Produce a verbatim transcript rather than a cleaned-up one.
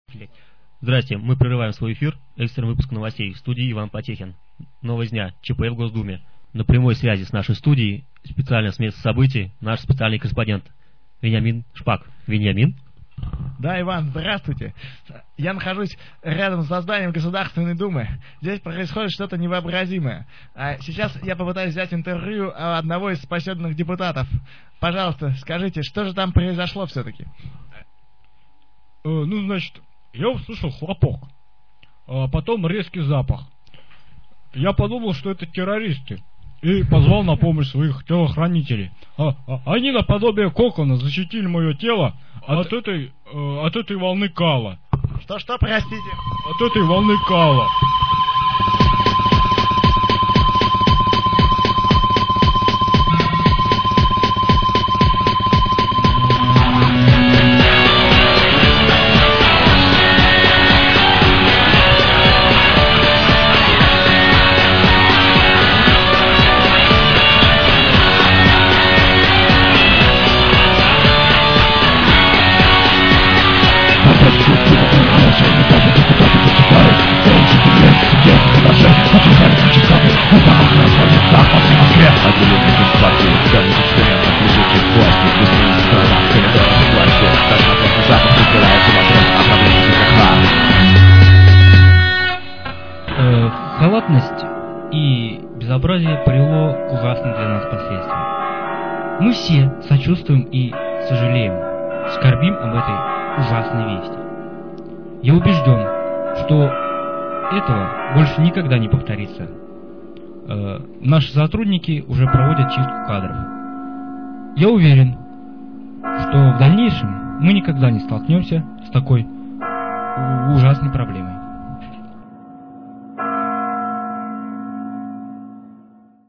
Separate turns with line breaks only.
Здрасте, мы прерываем свой эфир. Экстренный выпуск новостей. В студии Иван Потехин. Новость дня. ЧП в Госдуме. На прямой связи с нашей студией, специально с места событий, наш специальный корреспондент Вениамин Шпак. Вениамин?
Да, Иван, здравствуйте. Я нахожусь рядом с зданием Государственной Думы. Здесь происходит что-то невообразимое. А сейчас я попытаюсь взять интервью одного из спасенных депутатов. Пожалуйста, скажите, что же там произошло все-таки?
Э, ну, значит, я услышал хлопок, а потом резкий запах. Я подумал, что это террористы, и позвал на помощь своих телохранителей. А, а, они наподобие кокона защитили мое тело от этой, э, от этой волны кала.
Что-что, простите?
От этой волны кала.
Халатность и безобразие привело к ужасным для нас последствиям. Мы все сочувствуем и сожалеем, скорбим об этой ужасной вести. Я убежден, что этого больше никогда не повторится. Э, наши сотрудники уже проводят чистку кадров. Я уверен, что в дальнейшем мы никогда не столкнемся с такой ужасной проблемой.